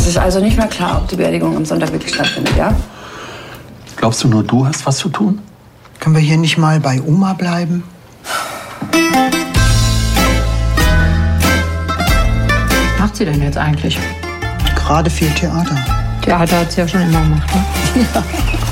Es ist also nicht mehr klar, ob die Beerdigung am Sonntag wirklich stattfindet, ja? Glaubst du, nur du hast was zu tun? Können wir hier nicht mal bei Oma bleiben? Was macht sie denn jetzt eigentlich? Gerade viel Theater. Theater hat sie ja schon immer gemacht, ne? Ja.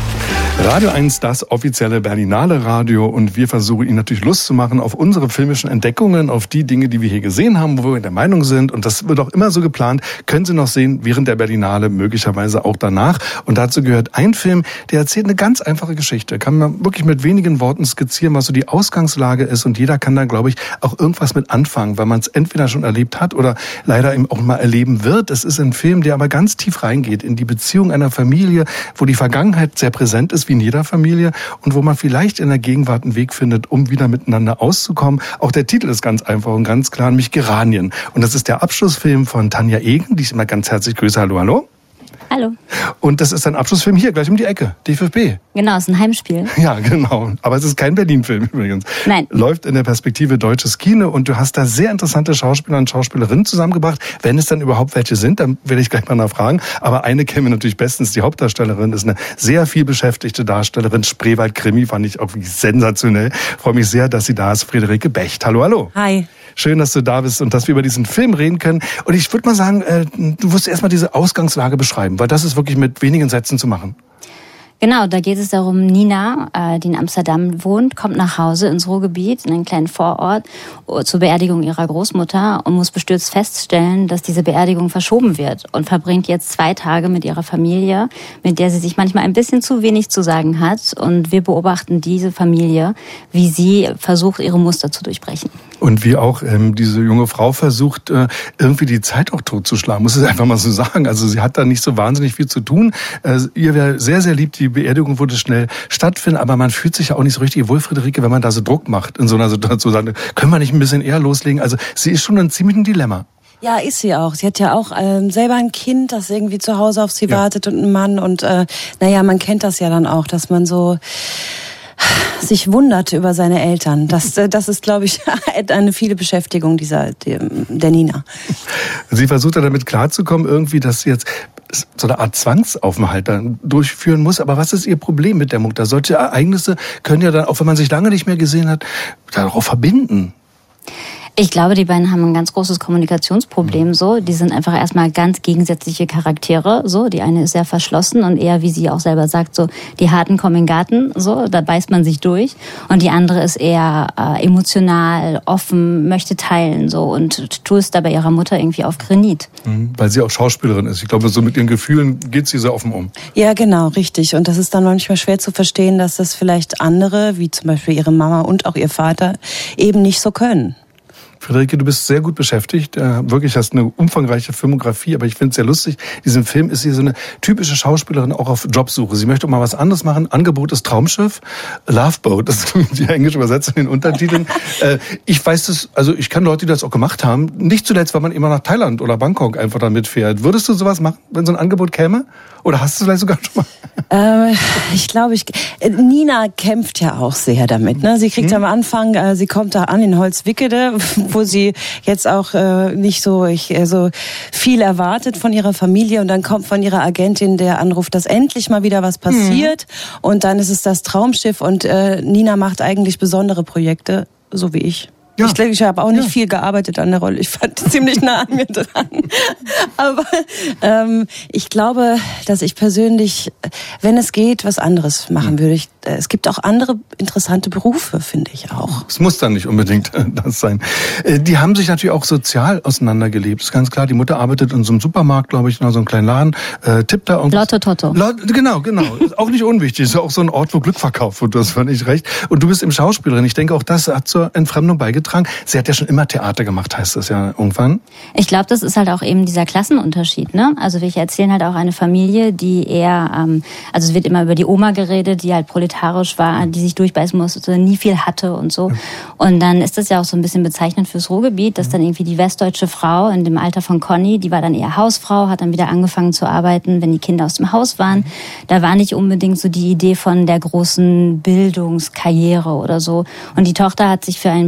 Radio 1, das offizielle Berlinale Radio, und wir versuchen Ihnen natürlich Lust zu machen auf unsere filmischen Entdeckungen, auf die Dinge, die wir hier gesehen haben, wo wir der Meinung sind, und das wird auch immer so geplant, können Sie noch sehen während der Berlinale, möglicherweise auch danach. Und dazu gehört ein Film, der erzählt eine ganz einfache Geschichte, kann man wirklich mit wenigen Worten skizzieren, was so die Ausgangslage ist, und jeder kann da, glaube ich, auch irgendwas mit anfangen, weil man es entweder schon erlebt hat oder leider eben auch mal erleben wird. Es ist ein Film, der aber ganz tief reingeht in die Beziehung einer Familie, wo die Vergangenheit sehr präsent ist, wie in jeder Familie, und wo man vielleicht in der Gegenwart einen Weg findet, um wieder miteinander auszukommen. Auch der Titel ist ganz einfach und ganz klar, nämlich Geranien. Und das ist der Abschlussfilm von Tanja Egen, die ich immer ganz herzlich grüße. Hallo, hallo. Hallo. Und das ist ein Abschlussfilm hier, gleich um die Ecke, DFB. Genau, es ist ein Heimspiel. Ja, genau. Aber es ist kein Berlin-Film übrigens. Nein. Läuft in der Perspektive Deutsches Kino, und du hast da sehr interessante Schauspieler und Schauspielerinnen zusammengebracht. Wenn es dann überhaupt welche sind, dann werde ich gleich mal nachfragen. Aber eine kennen wir natürlich bestens. Die Hauptdarstellerin ist eine sehr viel beschäftigte Darstellerin. Spreewald-Krimi fand ich auch wirklich sensationell. Freue mich sehr, dass sie da ist. Friederike Becht. Hallo, hallo. Hi. Schön, dass du da bist und dass wir über diesen Film reden können. Und ich würde mal sagen, du musst erstmal diese Ausgangslage beschreiben, weil das ist wirklich mit wenigen Sätzen zu machen. Genau, da geht es darum, Nina, die in Amsterdam wohnt, kommt nach Hause ins Ruhrgebiet, in einen kleinen Vorort, zur Beerdigung ihrer Großmutter und muss bestürzt feststellen, dass diese Beerdigung verschoben wird, und verbringt jetzt 2 Tage mit ihrer Familie, mit der sie sich manchmal ein bisschen zu wenig zu sagen hat. Und wir beobachten diese Familie, wie sie versucht, ihre Muster zu durchbrechen. Und wie auch diese junge Frau versucht, irgendwie die Zeit auch totzuschlagen, muss ich einfach mal so sagen. Also sie hat da nicht so wahnsinnig viel zu tun. Ihr wäre sehr, sehr lieb, die Beerdigung würde schnell stattfinden, aber man fühlt sich ja auch nicht so richtig wohl, Friederike, wenn man da so Druck macht in so einer Situation. Sagen, können wir nicht ein bisschen eher loslegen? Also sie ist schon ein ziemliches Dilemma. Ja, ist sie auch. Sie hat ja auch selber ein Kind, das irgendwie zu Hause auf sie wartet, und einen Mann. Und man kennt das ja dann auch, dass man so sich wundert über seine Eltern. Das ist, glaube ich, eine viele Beschäftigung der Nina. Sie versucht ja damit klarzukommen, irgendwie, dass sie jetzt so eine Art Zwangsaufenthalt dann durchführen muss. Aber was ist ihr Problem mit der Mutter? Solche Ereignisse können ja dann, auch wenn man sich lange nicht mehr gesehen hat, darauf verbinden. Ich glaube, die beiden haben ein ganz großes Kommunikationsproblem. So, die sind einfach erstmal ganz gegensätzliche Charaktere. So, die eine ist sehr verschlossen und eher, wie sie auch selber sagt, so die Harten kommen in den Garten. So, da beißt man sich durch. Und die andere ist eher emotional, offen, möchte teilen. So, und tust da bei ihrer Mutter irgendwie auf Granit. Weil sie auch Schauspielerin ist. Ich glaube, so mit ihren Gefühlen geht sie so offen um. Ja, genau, richtig. Und das ist dann manchmal schwer zu verstehen, dass das vielleicht andere, wie zum Beispiel ihre Mama und auch ihr Vater, eben nicht so können. Friederike, du bist sehr gut beschäftigt, wirklich hast eine umfangreiche Filmografie, aber ich finde es sehr lustig, in diesem Film ist sie so eine typische Schauspielerin auch auf Jobsuche. Sie möchte auch mal was anderes machen. Angebot ist Traumschiff, Loveboat, das ist die englische Übersetzung in den Untertiteln. Ich weiß das, also ich kenne Leute, die das auch gemacht haben, nicht zuletzt, weil man immer nach Thailand oder Bangkok einfach damit fährt. Würdest du sowas machen, wenn so ein Angebot käme? Oder hast du es vielleicht sogar schon mal? Ich glaube, Nina kämpft ja auch sehr damit. Ne? Sie kriegt am Anfang, sie kommt da an in Holzwickede, wo sie jetzt auch nicht so viel erwartet von ihrer Familie, und dann kommt von ihrer Agentin der Anruf, dass endlich mal wieder was passiert, und dann ist es das Traumschiff, und Nina macht eigentlich besondere Projekte, so wie ich. Ja. Ich habe auch nicht viel gearbeitet an der Rolle. Ich fand die ziemlich nah an mir dran. Aber ich glaube, dass ich persönlich, wenn es geht, was anderes machen würde. Es gibt auch andere interessante Berufe, finde ich auch. Es muss dann nicht unbedingt das sein. Die haben sich natürlich auch sozial auseinandergelebt. Das ist ganz klar. Die Mutter arbeitet in so einem Supermarkt, glaube ich, in so einem kleinen Laden. Tippt da Lotto Toto. Genau. Ist auch nicht unwichtig. Ist auch so ein Ort, wo Glück verkauft wird. Das fand ich recht. Und du bist eben Schauspielerin. Ich denke, auch das hat zur Entfremdung beigetragen. Sie hat ja schon immer Theater gemacht, heißt das ja irgendwann. Ich glaube, das ist halt auch eben dieser Klassenunterschied, ne? Also wir erzählen halt auch eine Familie, die eher, also es wird immer über die Oma geredet, die halt proletarisch war, die sich durchbeißen musste, nie viel hatte und so. Und dann ist das ja auch so ein bisschen bezeichnend fürs Ruhrgebiet, dass dann irgendwie die westdeutsche Frau in dem Alter von Conny, die war dann eher Hausfrau, hat dann wieder angefangen zu arbeiten, wenn die Kinder aus dem Haus waren. Da war nicht unbedingt so die Idee von der großen Bildungskarriere oder so. Und die Tochter hat sich für einen Beruf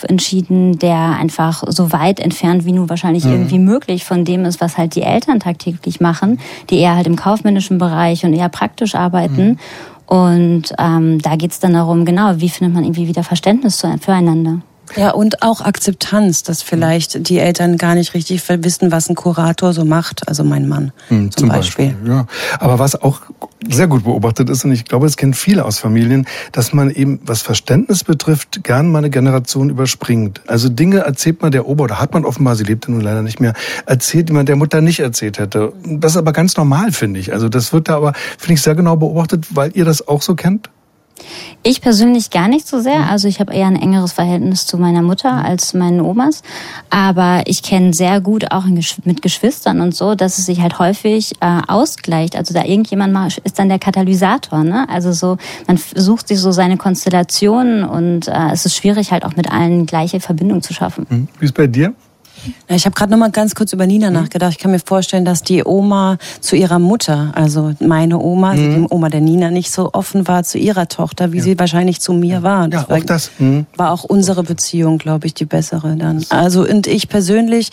entschieden, der einfach so weit entfernt wie nur wahrscheinlich irgendwie möglich von dem ist, was halt die Eltern tagtäglich machen, die eher halt im kaufmännischen Bereich und eher praktisch arbeiten. Und da geht's dann darum, genau, wie findet man irgendwie wieder Verständnis füreinander. Ja, und auch Akzeptanz, dass vielleicht die Eltern gar nicht richtig wissen, was ein Kurator so macht, also mein Mann zum Beispiel. Ja. Aber was auch sehr gut beobachtet ist, und ich glaube, das kennen viele aus Familien, dass man eben, was Verständnis betrifft, gern mal eine Generation überspringt. Also Dinge erzählt man der Oma, oder hat man offenbar, sie lebt ja nun leider nicht mehr, erzählt, die man der Mutter nicht erzählt hätte. Das ist aber ganz normal, finde ich. Also das wird da aber, finde ich, sehr genau beobachtet, weil ihr das auch so kennt. Ich persönlich gar nicht so sehr. Also ich habe eher ein engeres Verhältnis zu meiner Mutter als meinen Omas. Aber ich kenne sehr gut auch mit Geschwistern und so, dass es sich halt häufig ausgleicht. Also da irgendjemand mal ist dann der Katalysator, ne? Also so, man sucht sich so seine Konstellationen und es ist schwierig halt auch mit allen gleiche Verbindung zu schaffen. Wie ist bei dir? Ich habe gerade noch mal ganz kurz über Nina nachgedacht. Ich kann mir vorstellen, dass die Oma zu ihrer Mutter, also meine Oma, die Oma der Nina, nicht so offen war zu ihrer Tochter, wie sie wahrscheinlich zu mir war. Ja, auch das. War auch unsere Beziehung, glaube ich, die bessere dann. Also und ich persönlich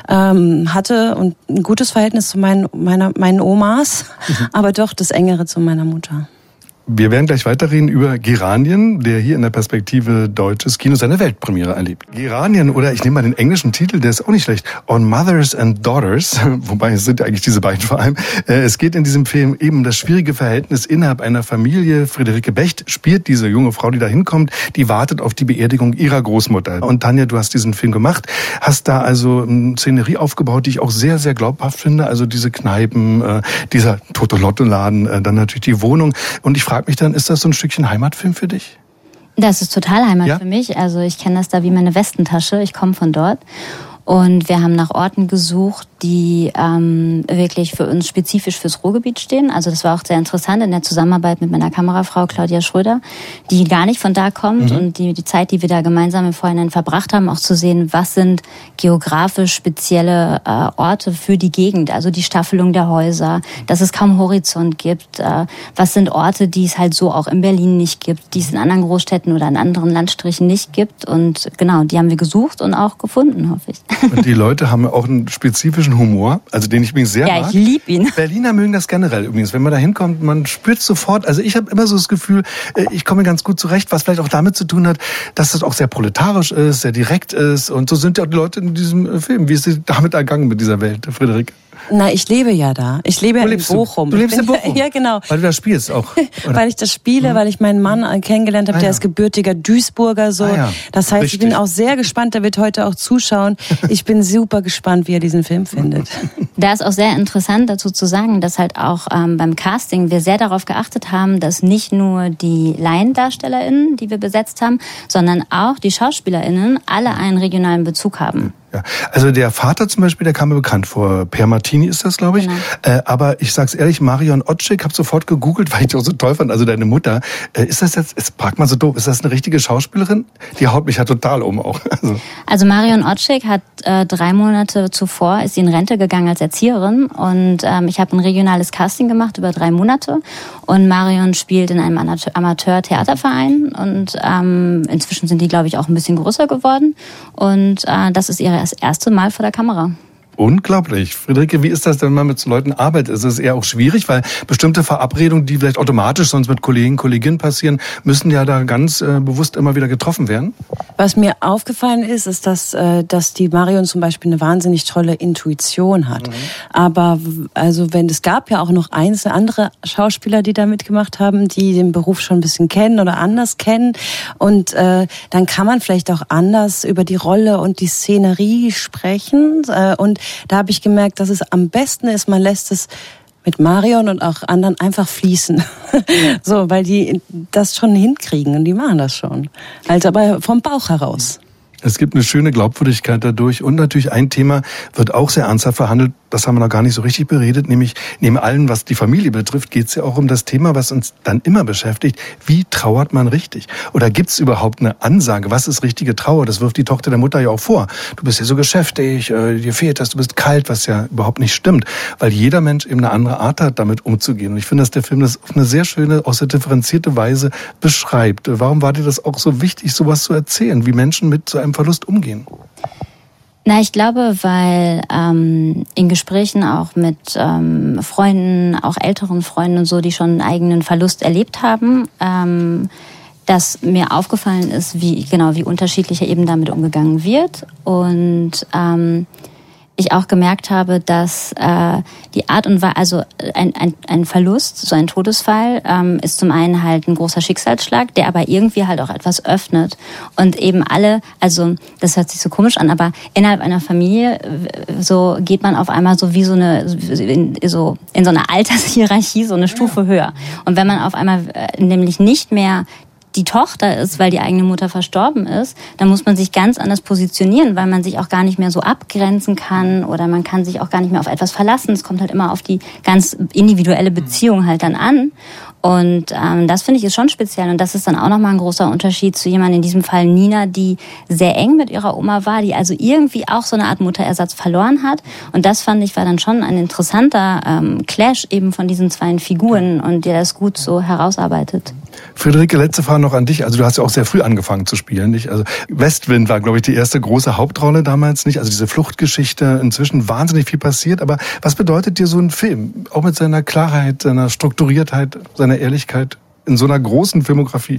hatte ein gutes Verhältnis zu meinen Omas, aber doch das engere zu meiner Mutter. Wir werden gleich weiterreden über Geranien, der hier in der Perspektive deutsches Kino seine Weltpremiere erlebt. Geranien, oder ich nehme mal den englischen Titel, der ist auch nicht schlecht, On Mothers and Daughters, wobei es sind eigentlich diese beiden vor allem. Es geht in diesem Film eben um das schwierige Verhältnis innerhalb einer Familie. Friederike Becht spielt diese junge Frau, die da hinkommt, die wartet auf die Beerdigung ihrer Großmutter. Und Tanja, du hast diesen Film gemacht, hast da also eine Szenerie aufgebaut, die ich auch sehr, sehr glaubhaft finde. Also diese Kneipen, dieser Totolotto-Laden, dann natürlich die Wohnung. Und ich frage mich dann, ist das so ein Stückchen Heimatfilm für dich? Das ist total Heimat für mich. Also ich kenne das da wie meine Westentasche. Ich komme von dort. Und wir haben nach Orten gesucht, die wirklich für uns spezifisch fürs Ruhrgebiet stehen. Also das war auch sehr interessant in der Zusammenarbeit mit meiner Kamerafrau Claudia Schröder, die gar nicht von da kommt. Und die Zeit, die wir da gemeinsam im Vorhinein verbracht haben, auch zu sehen, was sind geografisch spezielle Orte für die Gegend. Also die Staffelung der Häuser, dass es kaum Horizont gibt. Was sind Orte, die es halt so auch in Berlin nicht gibt, die es in anderen Großstädten oder in anderen Landstrichen nicht gibt. Und genau, die haben wir gesucht und auch gefunden, hoffe ich. Und die Leute haben auch einen spezifischen Humor, also den ich übrigens sehr mag. Ja, ich liebe ihn. Berliner mögen das generell übrigens. Wenn man da hinkommt, man spürt sofort, also ich habe immer so das Gefühl, ich komme ganz gut zurecht, was vielleicht auch damit zu tun hat, dass das auch sehr proletarisch ist, sehr direkt ist. Und so sind ja auch die Leute in diesem Film. Wie ist es damit ergangen mit dieser Welt, Friederike? Na, ich lebe ja da. Ich lebe ja in Bochum. Du lebst in Bochum? Ja, genau. Weil du da spielst auch. Oder? Weil ich das spiele, weil ich meinen Mann kennengelernt habe, der ist gebürtiger Duisburger. So. Das heißt, richtig. Ich bin auch sehr gespannt, der wird heute auch zuschauen. Ich bin super gespannt, wie er diesen Film findet. Da ist auch sehr interessant dazu zu sagen, dass halt auch beim Casting wir sehr darauf geachtet haben, dass nicht nur die LaiendarstellerInnen, die wir besetzt haben, sondern auch die SchauspielerInnen alle einen regionalen Bezug haben. Ja. Also der Vater zum Beispiel, der kam mir bekannt vor. Per Martini ist das, glaube ich. Genau. Aber ich sag's ehrlich, Marion Otschik, habe sofort gegoogelt, weil ich die auch so toll fand. Also deine Mutter. Ist das jetzt fragt man so doof, ist das eine richtige Schauspielerin? Die haut mich ja total um auch. Also Marion Otschik hat 3 Monate zuvor, ist sie in Rente gegangen als Erzieherin. Und ich habe ein regionales Casting gemacht über 3 Monate. Und Marion spielt in einem Amateur-Theaterverein. Und inzwischen sind die, glaube ich, auch ein bisschen größer geworden. Und das ist ihre das erste Mal vor der Kamera. Unglaublich. Friederike, wie ist das, wenn man mit so Leuten arbeitet? Ist es eher auch schwierig, weil bestimmte Verabredungen, die vielleicht automatisch sonst mit Kollegen, Kolleginnen passieren, müssen ja da ganz bewusst immer wieder getroffen werden? Was mir aufgefallen ist, dass die Marion zum Beispiel eine wahnsinnig tolle Intuition hat. Aber also es gab ja auch noch einzelne andere Schauspieler, die da mitgemacht haben, die den Beruf schon ein bisschen kennen oder anders kennen. Und dann kann man vielleicht auch anders über die Rolle und die Szenerie sprechen. Und da habe ich gemerkt, dass es am besten ist, man lässt es mit Marion und auch anderen einfach fließen. So, weil die das schon hinkriegen und die machen das schon. Also aber vom Bauch heraus. Es gibt eine schöne Glaubwürdigkeit dadurch und natürlich ein Thema wird auch sehr ernsthaft verhandelt, das haben wir noch gar nicht so richtig beredet, nämlich neben allem, was die Familie betrifft, geht es ja auch um das Thema, was uns dann immer beschäftigt. Wie trauert man richtig? Oder gibt es überhaupt eine Ansage? Was ist richtige Trauer? Das wirft die Tochter der Mutter ja auch vor. Du bist ja so geschäftig, dir fehlt das, du bist kalt, was ja überhaupt nicht stimmt. Weil jeder Mensch eben eine andere Art hat, damit umzugehen. Und ich finde, dass der Film das auf eine sehr schöne, auch sehr differenzierte Weise beschreibt. Warum war dir das auch so wichtig, sowas zu erzählen, wie Menschen mit so einem Verlust umgehen? Na, ich glaube, weil in Gesprächen auch mit Freunden, auch älteren Freunden und so, die schon einen eigenen Verlust erlebt haben, dass mir aufgefallen ist, wie unterschiedlicher eben damit umgegangen wird. Und ich auch gemerkt habe, dass die Art und Weise, also ein Verlust, so ein Todesfall, ist zum einen halt ein großer Schicksalsschlag, der aber irgendwie halt auch etwas öffnet. Und eben alle, also das hört sich so komisch an, aber innerhalb einer Familie so geht man auf einmal so wie in so einer Altershierarchie so eine Stufe höher. Und wenn man auf einmal nämlich nicht mehr die Tochter ist, weil die eigene Mutter verstorben ist, dann muss man sich ganz anders positionieren, weil man sich auch gar nicht mehr so abgrenzen kann oder man kann sich auch gar nicht mehr auf etwas verlassen. Es kommt halt immer auf die ganz individuelle Beziehung halt dann an. Und das finde ich ist schon speziell. Und das ist dann auch nochmal ein großer Unterschied zu jemandem, in diesem Fall Nina, die sehr eng mit ihrer Oma war, die also irgendwie auch so eine Art Mutterersatz verloren hat. Und das fand ich war dann schon ein interessanter Clash eben von diesen zwei Figuren und der das gut so herausarbeitet. Friederike, letzte Frage noch an dich. Also du hast ja auch sehr früh angefangen zu spielen, nicht? Also Westwind war, glaube ich, die erste große Hauptrolle damals, nicht? Also diese Fluchtgeschichte, inzwischen wahnsinnig viel passiert. Aber was bedeutet dir so ein Film? Auch mit seiner Klarheit, seiner Strukturiertheit, seiner Ehrlichkeit in so einer großen Filmografie?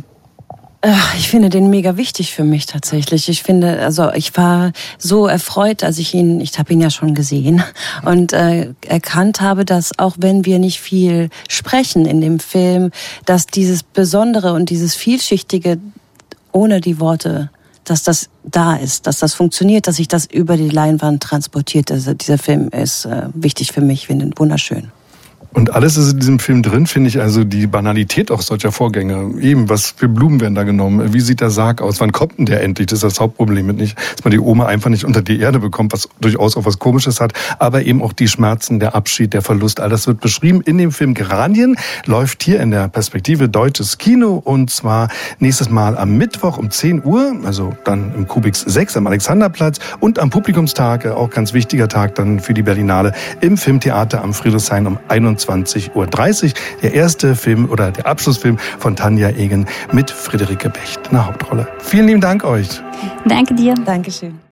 Ich finde den mega wichtig für mich tatsächlich. Ich finde, also ich war so erfreut, als ich habe ihn ja schon gesehen und erkannt habe, dass auch wenn wir nicht viel sprechen in dem Film, dass dieses Besondere und dieses Vielschichtige ohne die Worte, dass das da ist, dass das funktioniert, dass sich das über die Leinwand transportiert. Also dieser Film ist wichtig für mich, ich finde ihn wunderschön. Und alles ist in diesem Film drin, finde ich, also die Banalität auch solcher Vorgänge. Eben, was für Blumen werden da genommen? Wie sieht der Sarg aus? Wann kommt denn der endlich? Das ist das Hauptproblem mit nicht, dass man die Oma einfach nicht unter die Erde bekommt, was durchaus auch was Komisches hat. Aber eben auch die Schmerzen, der Abschied, der Verlust, all das wird beschrieben in dem Film Geranien. Läuft hier in der Perspektive Deutsches Kino und zwar nächstes Mal am Mittwoch um 10 Uhr, also dann im Kubix 6 am Alexanderplatz und am Publikumstag, auch ganz wichtiger Tag dann für die Berlinale, im Filmtheater am Friedrichshain um 21:30 Uhr. Der erste Film oder der Abschlussfilm von Tanja Egen mit Friederike Becht in der Hauptrolle. Vielen lieben Dank euch. Danke dir. Dankeschön.